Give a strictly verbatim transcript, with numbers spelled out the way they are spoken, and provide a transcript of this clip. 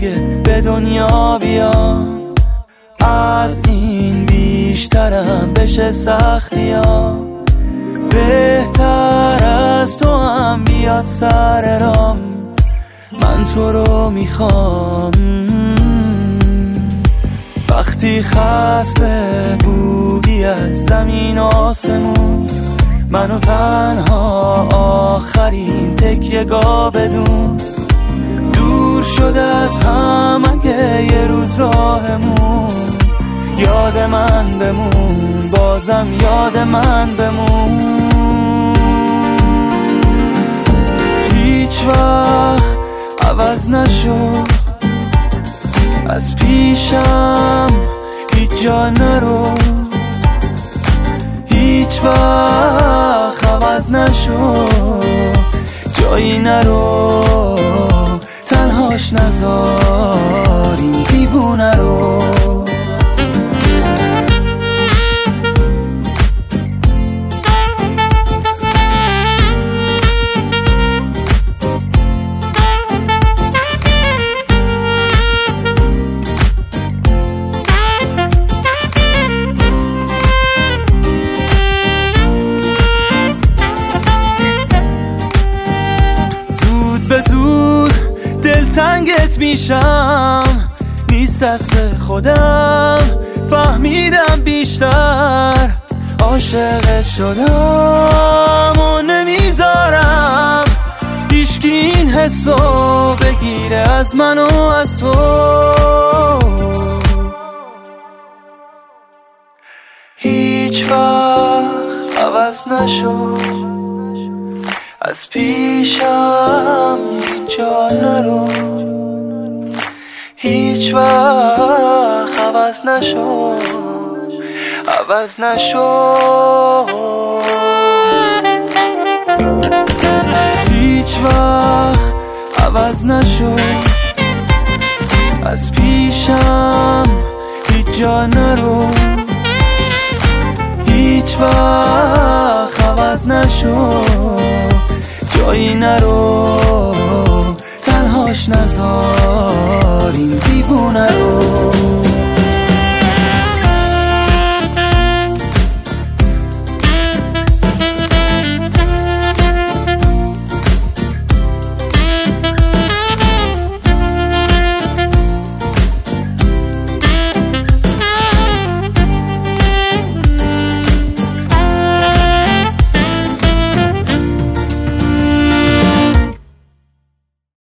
دیگه به دنیا بیام. از این بیشترم بشه سختی ها، بهتر از تو هم بیاد سر رام. من تو رو میخوام وقتی خسته بودی از زمین آسمون، منو تنها آخرین تکیه‌گاه بدون. دور شده از هم اگه یه روز راهمون، یاد من بمون، بازم یاد من بمون. هیچ وقت عوض نشو، از پیشم هیچ جا نرو. هیچ وقت عوض نشو، جایی نرو، تنهاش نذار این دیوونه رو. تنگت میشم، نیست دست خودم، فهمیدم بیشتر عاشقت شدم و نمیذارم هیچکی این حسو بگیره از من و از تو. هیچ وقت عوض نشو، از پیشم هیچ جا نرو. هیچ وقت عوض نشو، عوض نشو. هیچ وقت عوض نشو، از پیشم هیچ جا نرو. هیچ وقت عوض نشو، جایی نرو، تنهاش نذار این دیوونه رو.